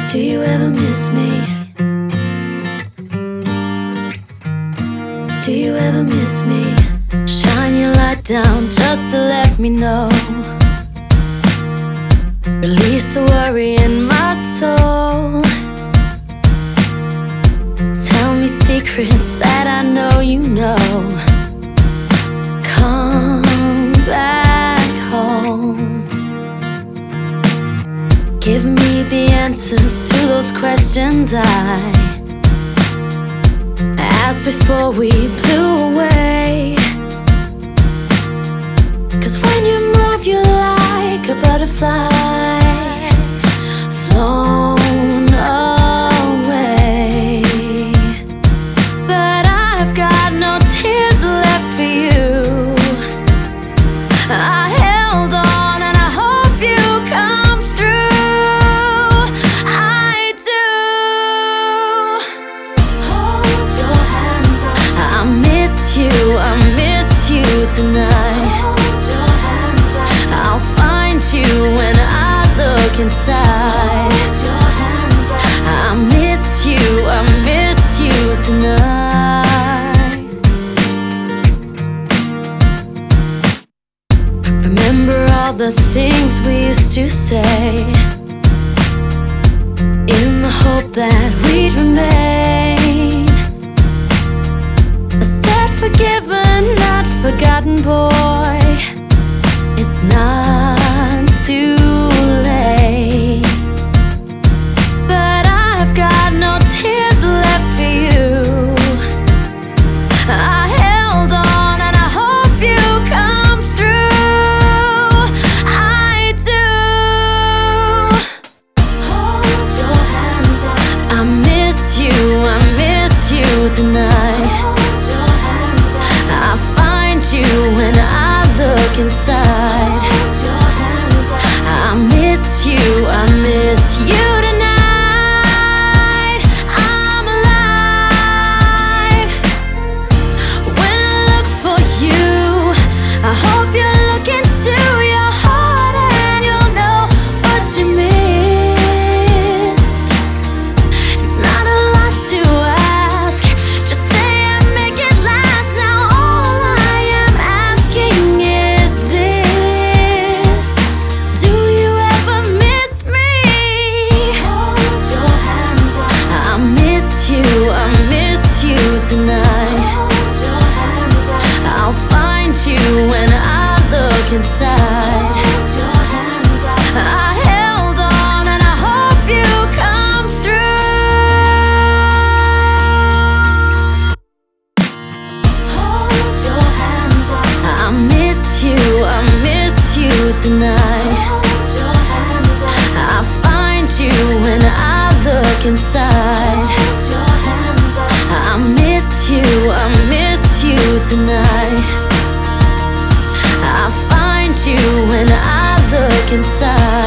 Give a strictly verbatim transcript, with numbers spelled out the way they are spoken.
Do you ever miss me? Do you ever miss me? Shine your light down just to let me know. Release the worry in my soul. Tell me secrets that I know you know. Come back home. Give me the answers to those questions I asked before we blew away. 'Cause when you move you're like a butterfly flown away. But I've got no tears left for you. I held on and I hope you come through. I do. Hold your hands up. I miss you, I miss you tonight. Hold your hands up. I'll find you when I look inside. Hold your hands up. I miss you, I miss you tonight. Remember all the things we used to say, in the hope that we'd remain. I said forgiven, not forgotten, boy. It's not too late. But I've got no tears left for you. I held on and I hope you come through. I do. Hold your hands up. I miss you, I miss you tonight. Hold your hands up. I'll find you when I look inside. Hold your hands up. I miss you, I miss you tonight. I'm alive. When I look for you, I hope you look into your heart and you'll know what you missed. It's not a lot to ask, just stay and make it last. Now all I am asking is this: do you ever miss me? Hold your hands up. I miss you, I miss you tonight. Hold your hands up. I'll find you when I look inside. Hold your hands up. I held on and I hope you come through. Hold your hands up. I miss you, I miss you tonight. Hold your hands up. I'll find you when I look inside. Hold your hands up. I miss you, I miss you tonight. I'll find you when I look inside.